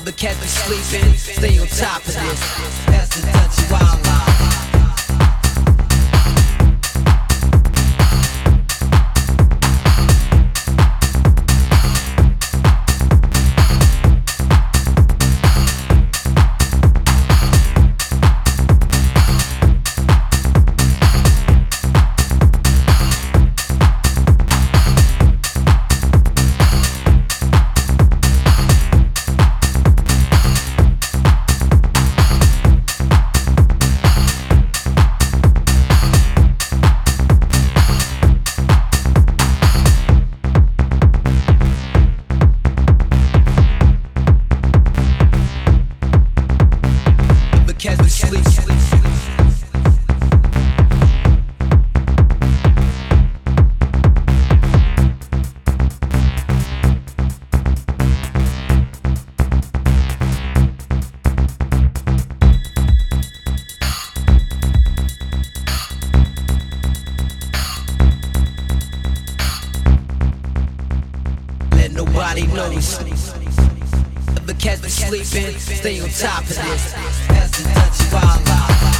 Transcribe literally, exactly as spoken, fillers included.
Never catch me sleeping, stay on top of this. That's the Dutchy Wildlife. Catch me sleep. Let nobody know it's never catch me sleeping, stay on top of this. That's the Dutchy Wildlife.